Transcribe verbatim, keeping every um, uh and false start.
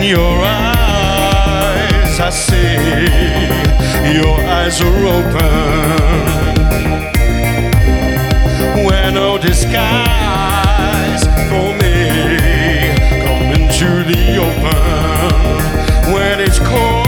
your eyes, I see your eyes are open, where no disguise for me, come into the open when it's cold.